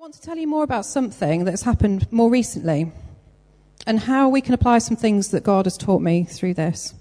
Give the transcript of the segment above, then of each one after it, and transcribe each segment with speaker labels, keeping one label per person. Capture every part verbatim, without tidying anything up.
Speaker 1: I want to tell you more about something that's happened more recently and how we can apply some things that God has taught me through this.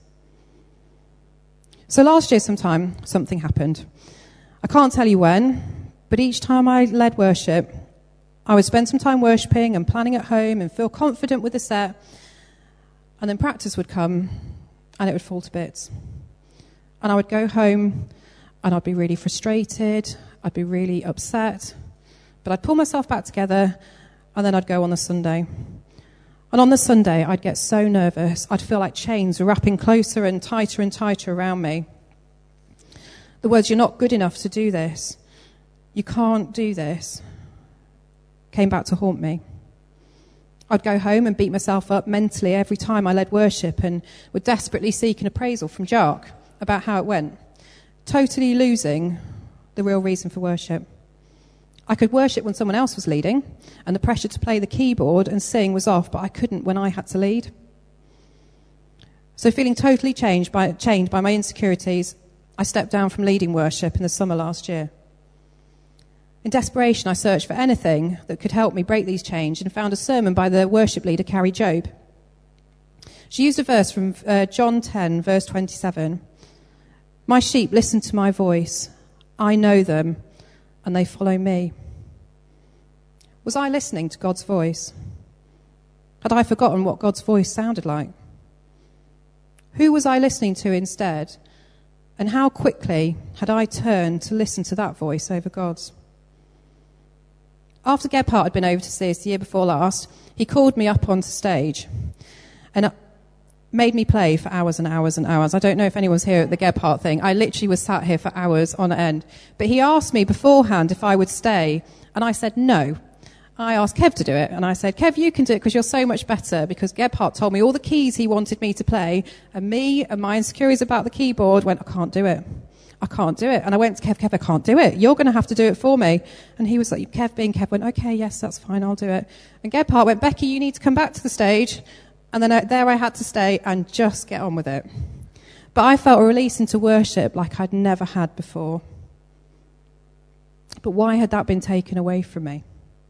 Speaker 1: So last year sometime, something happened. I can't tell you when, but each time I led worship, I would spend some time worshipping and planning at home and feel confident with the set, and then practice would come and it would fall to bits. And I would go home and I'd be really frustrated, I'd be really upset, but I'd pull myself back together and then I'd go on the Sunday. And on the Sunday, I'd get so nervous, I'd feel like chains were wrapping closer and tighter and tighter around me. The words, "You're not good enough to do this. You can't do this," came back to haunt me. I'd go home and beat myself up mentally every time I led worship and would desperately seek an appraisal from Jark about how it went, totally losing the real reason for worship. I could worship when someone else was leading and the pressure to play the keyboard and sing was off, but I couldn't when I had to lead. So feeling totally changed by, chained by my insecurities, I stepped down from leading worship in the summer last year. In desperation, I searched for anything that could help me break these chains and found a sermon by the worship leader, Carrie Job. She used a verse from uh, John ten, verse twenty-seven. "My sheep listen to my voice. I know them, and they follow me." Was I listening to God's voice? Had I forgotten what God's voice sounded like? Who was I listening to instead? And how quickly had I turned to listen to that voice over God's? After Gebhardt had been over to see us the year before last, he called me up onto stage and made me play for hours and hours and hours. I don't know if anyone's here at the Gebhardt thing. I literally was sat here for hours on end. But he asked me beforehand if I would stay, and I said no. I asked Kev to do it, and I said, "Kev, you can do it because you're so much better," because Gebhardt told me all the keys he wanted me to play, and me and my insecurities about the keyboard went, "I can't do it. I can't do it." And I went to Kev, "Kev, I can't do it. You're going to have to do it for me." And he was like, Kev being Kev, went, "Okay, yes, that's fine, I'll do it." And Gebhardt went, "Becky, you need to come back to the stage." And then I, there I had to stay and just get on with it. But I felt a release into worship like I'd never had before. But why had that been taken away from me?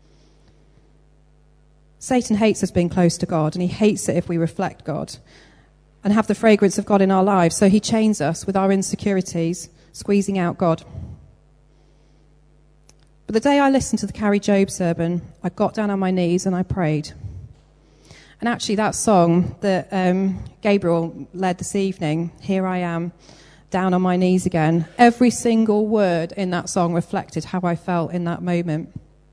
Speaker 1: Satan hates us being close to God, and he hates it if we reflect God and have the fragrance of God in our lives. So he chains us with our insecurities, squeezing out God. But the day I listened to the Carrie Job sermon, I got down on my knees and I prayed. And actually that song that um, Gabriel led this evening, "Here I Am, Down on My Knees Again," every single word in that song reflected how I felt in that moment.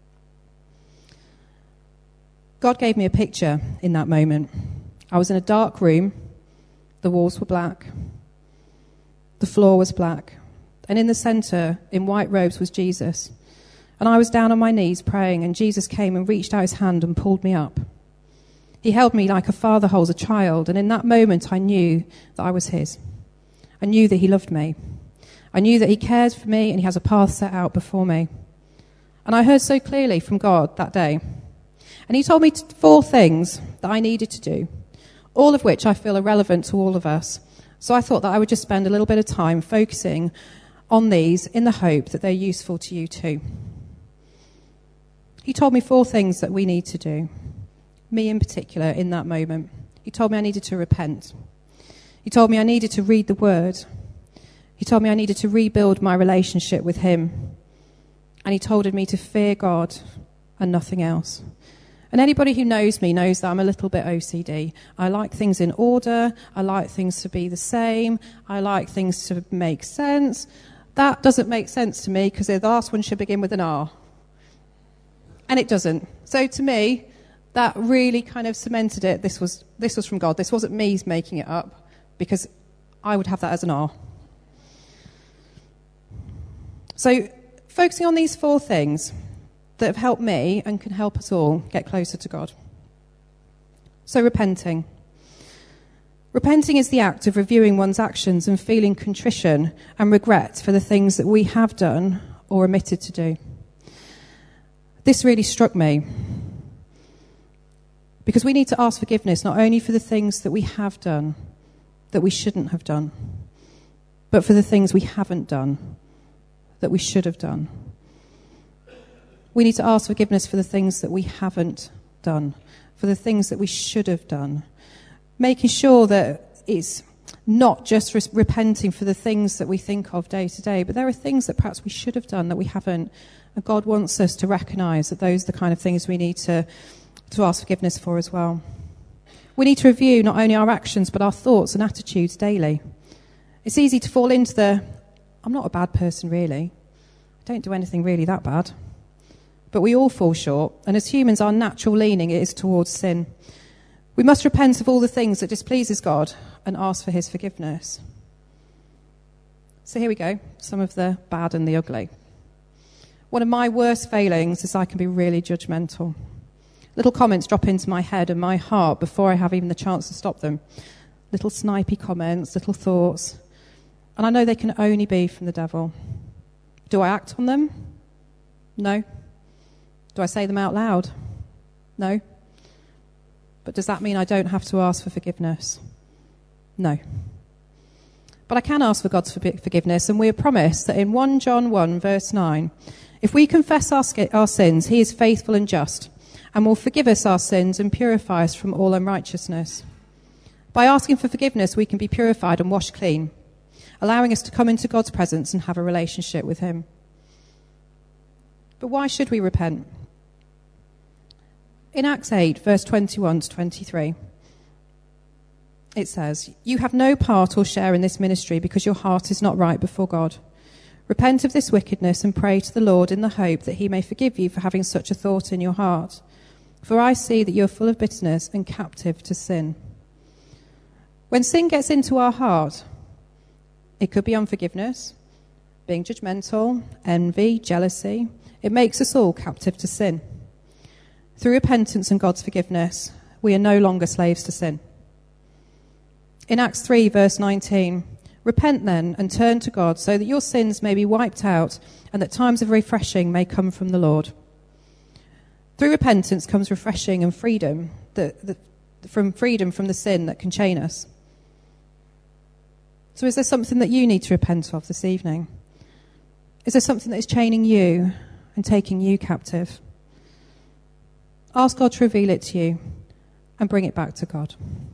Speaker 1: God gave me a picture in that moment. I was in a dark room. The walls were black. The floor was black. And in the center, in white robes, was Jesus. And I was down on my knees praying, and Jesus came and reached out his hand and pulled me up. He held me like a father holds a child, and in that moment I knew that I was his. I knew that he loved me. I knew that he cared for me, and he has a path set out before me. And I heard so clearly from God that day. And he told me four things that I needed to do, all of which I feel are relevant to all of us. So I thought that I would just spend a little bit of time focusing on these in the hope that they're useful to you too. He told me four things that we need to do, me in particular in that moment. He told me I needed to repent. He told me I needed to read the word. He told me I needed to rebuild my relationship with him. And he told me to fear God and nothing else. And anybody who knows me knows that I'm a little bit O C D. I like things in order. I like things to be the same. I like things to make sense. That doesn't make sense to me because the last one should begin with an R. And it doesn't. So to me, that really kind of cemented it. This was this was from God. This wasn't me making it up, because I would have that as an R. So focusing on these four things that have helped me and can help us all get closer to God. So repenting. Repenting is the act of reviewing one's actions and feeling contrition and regret for the things that we have done or omitted to do. This really struck me, because we need to ask forgiveness not only for the things that we have done that we shouldn't have done, but for the things we haven't done that we should have done. We need to ask forgiveness for the things that we haven't done, for the things that we should have done, making sure that it's not just re- repenting for the things that we think of day to day, but there are things that perhaps we should have done that we haven't. And God wants us to recognise that those are the kind of things we need to, to ask forgiveness for as well. We need to review not only our actions, but our thoughts and attitudes daily. It's easy to fall into the, I'm not a bad person really. I don't do anything really that bad. But we all fall short, and as humans, our natural leaning is towards sin. We must repent of all the things that displeases God and ask for his forgiveness. So here we go, some of the bad and the ugly. One of my worst failings is I can be really judgmental. Little comments drop into my head and my heart before I have even the chance to stop them. Little snipey comments, little thoughts. And I know they can only be from the devil. Do I act on them? No. Do I say them out loud? No. But does that mean I don't have to ask for forgiveness? No. But I can ask for God's forgiveness, and we are promised that in First John one, verse nine, if we confess our, our sins, he is faithful and just, and will forgive us our sins and purify us from all unrighteousness. By asking for forgiveness, we can be purified and washed clean, allowing us to come into God's presence and have a relationship with him. But why should we repent? In Acts eight, verse twenty-one to twenty-three, it says, "You have no part or share in this ministry because your heart is not right before God. Repent of this wickedness and pray to the Lord in the hope that he may forgive you for having such a thought in your heart. For I see that you are full of bitterness and captive to sin." When sin gets into our heart, it could be unforgiveness, being judgmental, envy, jealousy. It makes us all captive to sin. Through repentance and God's forgiveness, we are no longer slaves to sin. In Acts three, verse nineteen, "Repent then and turn to God so that your sins may be wiped out and that times of refreshing may come from the Lord." Through repentance comes refreshing and freedom, the, the, from freedom from the sin that can chain us. So is there something that you need to repent of this evening? Is there something that is chaining you and taking you captive? Ask God to reveal it to you and bring it back to God.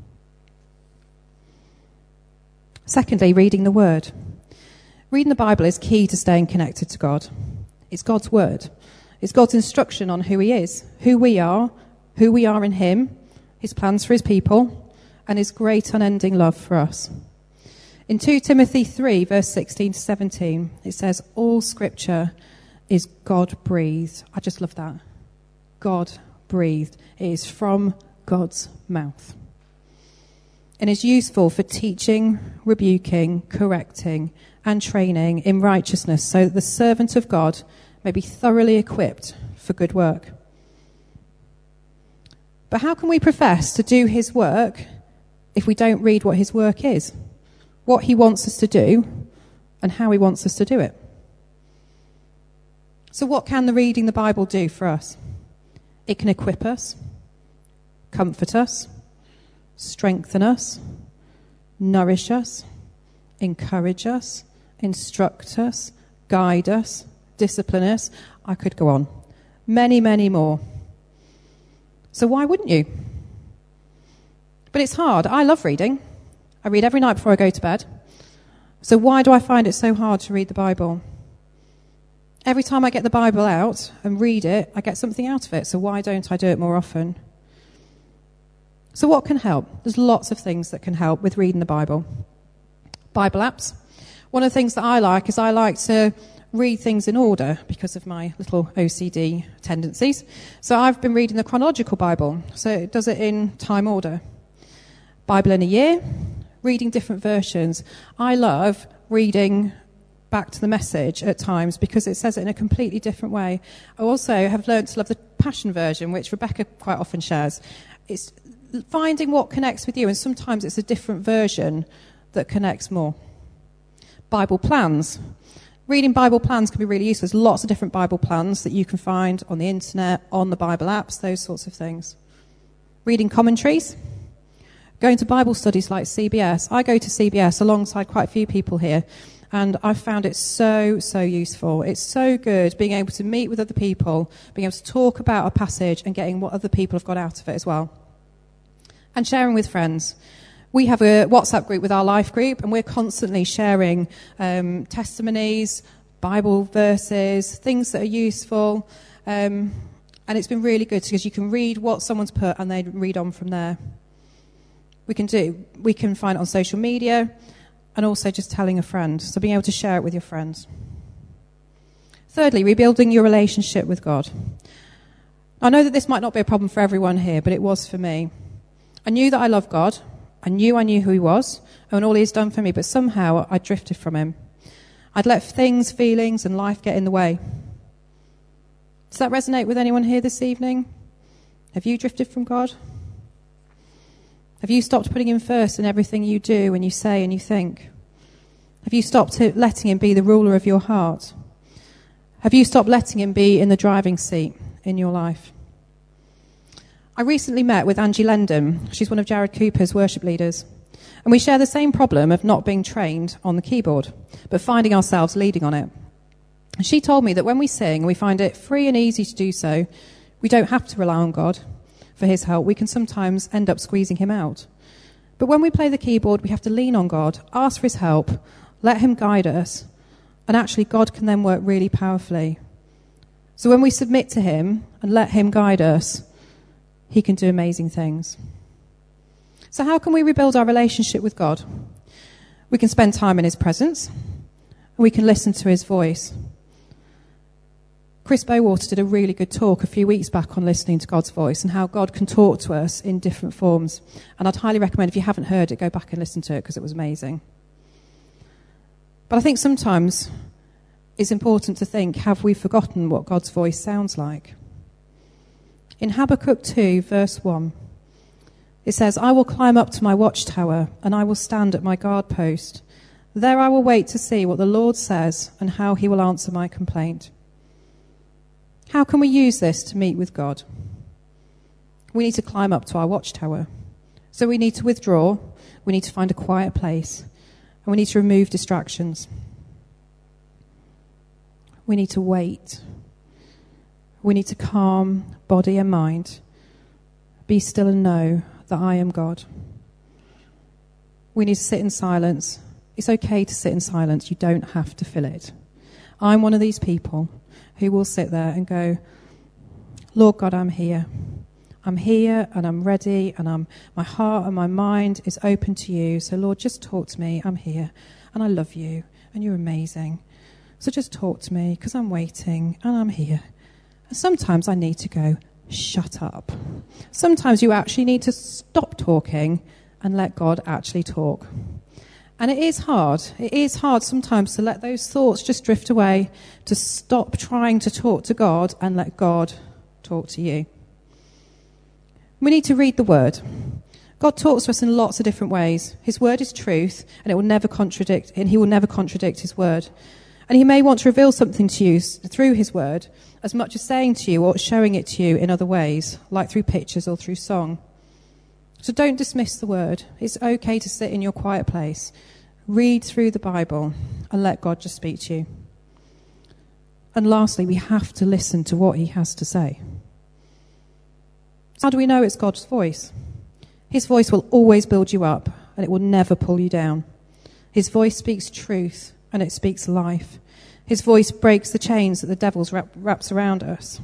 Speaker 1: Secondly, reading the Word. Reading the Bible is key to staying connected to God. It's God's Word. It's God's instruction on who he is, who we are, who we are in him, his plans for his people, and his great unending love for us. In Second Timothy three, verse sixteen to seventeen, it says, "All scripture is God-breathed." I just love that. God-breathed. It is from God's mouth. And is useful for teaching, rebuking, correcting, and training in righteousness, so that the servant of God may be thoroughly equipped for good work. But how can we profess to do his work if we don't read what his work is, what he wants us to do, and how he wants us to do it? So what can the reading the Bible do for us? It can equip us, comfort us, strengthen us, nourish us, encourage us, instruct us, guide us, discipline us. I could go on. Many, many more. So why wouldn't you? But it's hard. I love reading. I read every night before I go to bed. So why do I find it so hard to read the Bible? Every time I get the Bible out and read it, I get something out of it. So why don't I do it more often? So what can help? There's lots of things that can help with reading the Bible. Bible apps. One of the things that I like is I like to read things in order because of my little O C D tendencies. So I've been reading the chronological Bible. So it does it in time order. Bible in a year, reading different versions. I love reading back to the Message at times because it says it in a completely different way. I also have learned to love the Passion version, which Rebecca quite often shares. It's finding what connects with you, and sometimes it's a different version that connects more. Bible plans. Reading Bible plans can be really useful. There's lots of different Bible plans that you can find on the internet, on the Bible apps, those sorts of things. Reading commentaries. Going to Bible studies like C B S. I go to C B S alongside quite a few people here, And I've found it so, so useful. It's so good being able to meet with other people, being able to talk about a passage and getting what other people have got out of it as well. And sharing with friends. We have a WhatsApp group with our life group, and we're constantly sharing um, testimonies, Bible verses, things that are useful. Um, and it's been really good because you can read what someone's put and then read on from there. We can do, we can find it on social media and also just telling a friend. So being able to share it with your friends. Thirdly, rebuilding your relationship with God. I know that this might not be a problem for everyone here, but it was for me. I knew that I loved God. I knew I knew who he was and all he's done for me, but somehow I drifted from him. I'd let things, feelings, and life get in the way. Does that resonate with anyone here this evening? Have you drifted from God? Have you stopped putting him first in everything you do and you say and you think? Have you stopped letting him be the ruler of your heart? Have you stopped letting him be in the driving seat in your life? I recently met with Angie Lendon. She's one of Jared Cooper's worship leaders. And we share the same problem of not being trained on the keyboard, but finding ourselves leading on it. And she told me that when we sing and we find it free and easy to do so, we don't have to rely on God for his help. We can sometimes end up squeezing him out. But when we play the keyboard, we have to lean on God, ask for his help, let him guide us, and actually God can then work really powerfully. So when we submit to him and let him guide us, he can do amazing things. So how can we rebuild our relationship with God? We can spend time in his presence, and we can listen to his voice. Chris Bowater did a really good talk a few weeks back on listening to God's voice and how God can talk to us in different forms. And I'd highly recommend, if you haven't heard it, go back and listen to it because it was amazing. But I think sometimes it's important to think, have we forgotten what God's voice sounds like? In Habakkuk two, verse one, it says, I will climb up to my watchtower, and I will stand at my guard post. There I will wait to see what the Lord says and how he will answer my complaint. How can we use this to meet with God? We need to climb up to our watchtower. So we need to withdraw, we need to find a quiet place, and we need to remove distractions. We need to wait. We need to calm body and mind. Be still and know that I am God. We need to sit in silence. It's okay to sit in silence. You don't have to fill it. I'm one of these people who will sit there and go, Lord God, I'm here. I'm here and I'm ready and I'm my heart and my mind is open to you. So Lord, just talk to me. I'm here and I love you and you're amazing. So just talk to me because I'm waiting and I'm here. And sometimes I need to go, shut up. Sometimes you actually need to stop talking and let God actually talk. And it is hard. It is hard sometimes to let those thoughts just drift away, to stop trying to talk to God and let God talk to you. We need to read the Word. God talks to us in lots of different ways. His Word is truth, and it will never contradict, and he will never contradict his Word. And he may want to reveal something to you through his Word, as much as saying to you or showing it to you in other ways, like through pictures or through song. So don't dismiss the Word. It's okay to sit in your quiet place, read through the Bible, and let God just speak to you. And lastly, we have to listen to what he has to say. How do we know it's God's voice? His voice will always build you up, and it will never pull you down. His voice speaks truth, and it speaks life. His voice breaks the chains that the devil's wrap, wraps around us.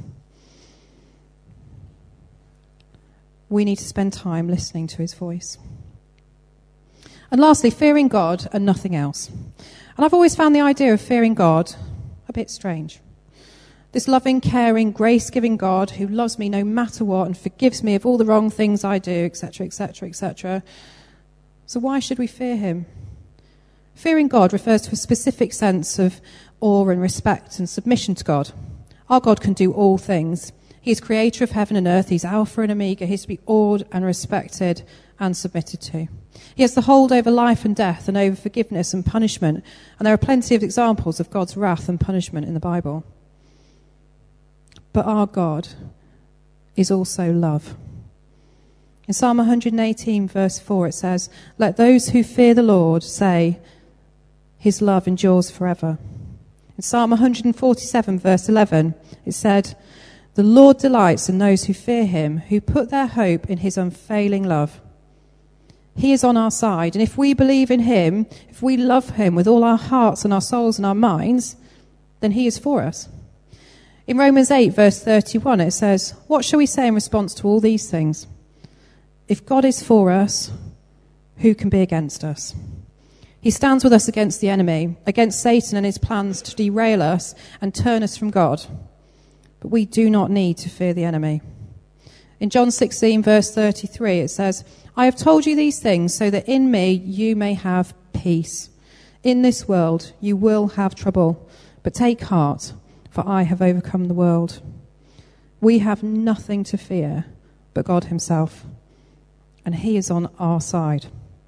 Speaker 1: We need to spend time listening to his voice. And lastly, fearing God and nothing else. And I've always found the idea of fearing God a bit strange. This loving, caring, grace-giving God who loves me no matter what and forgives me of all the wrong things I do, et cetera, et cetera, et cetera. So why should we fear him? Fearing God refers to a specific sense of awe and respect and submission to God. Our God can do all things. He is creator of heaven and earth. He's Alpha and Omega. He's to be awed and respected and submitted to. He has the hold over life and death and over forgiveness and punishment. And there are plenty of examples of God's wrath and punishment in the Bible. But our God is also love. In Psalm one hundred eighteen, verse four, it says, "Let those who fear the Lord say, his love endures forever. In Psalm one forty-seven, verse eleven, it said, "The Lord delights in those who fear him, who put their hope in his unfailing love." He is on our side, and if we believe in him, if we love him with all our hearts and our souls and our minds, then he is for us. In Romans eight, verse thirty-one, it says, "What shall we say in response to all these things? If God is for us, who can be against us?" He stands with us against the enemy, against Satan and his plans to derail us and turn us from God. But we do not need to fear the enemy. In John sixteen, verse thirty-three, it says, "I have told you these things so that in me you may have peace. In this world you will have trouble, but take heart, for I have overcome the world." We have nothing to fear but God himself, and he is on our side.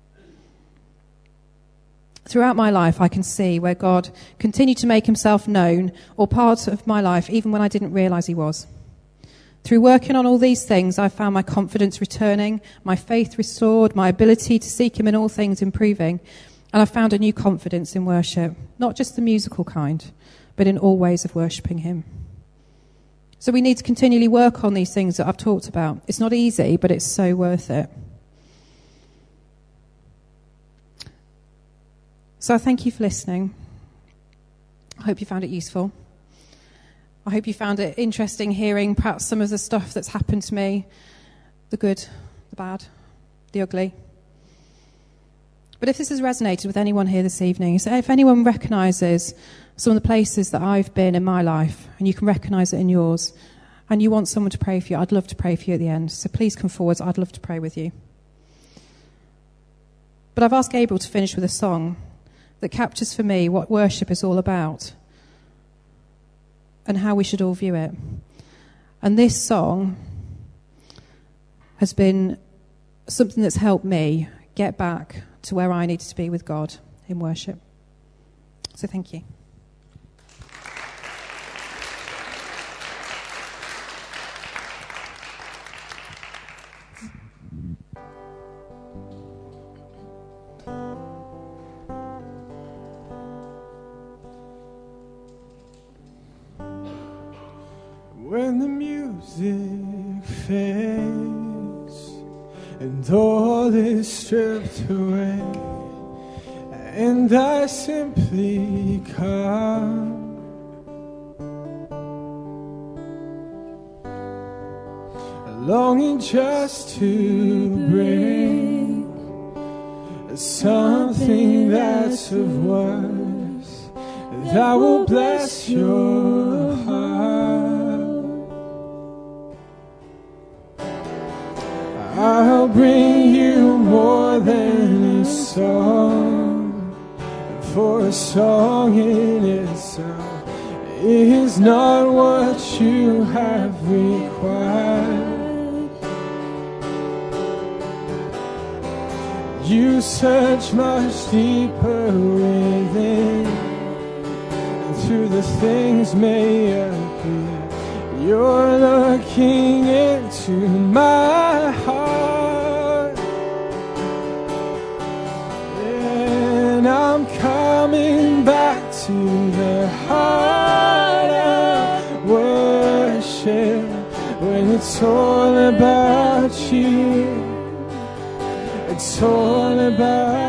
Speaker 1: Throughout my life, I can see where God continued to make himself known, or part of my life, even when I didn't realize he was. Through working on all these things, I found my confidence returning, my faith restored, my ability to seek him in all things improving, and I found a new confidence in worship, not just the musical kind, but in all ways of worshipping him. So we need to continually work on these things that I've talked about. It's not easy, but it's so worth it. So I thank you for listening. I hope you found it useful. I hope you found it interesting hearing perhaps some of the stuff that's happened to me, the good, the bad, the ugly. But if this has resonated with anyone here this evening, so if anyone recognises some of the places that I've been in my life, and you can recognise it in yours, and you want someone to pray for you, I'd love to pray for you at the end. So please come forward. I'd love to pray with you. But I've asked Gabriel to finish with a song that captures for me what worship is all about and how we should all view it. And this song has been something that's helped me get back to where I needed to be with God in worship. So thank you.
Speaker 2: When the music fades and all is stripped away, and I simply come, longing just to bring something that's of worth that will bless your heart. I'll bring you more than a song, for a song in itself is not what you have required. You search much deeper within, and through the things may appear, you're looking into my heart, and I'm coming back to the heart of worship, when it's all about you, it's all about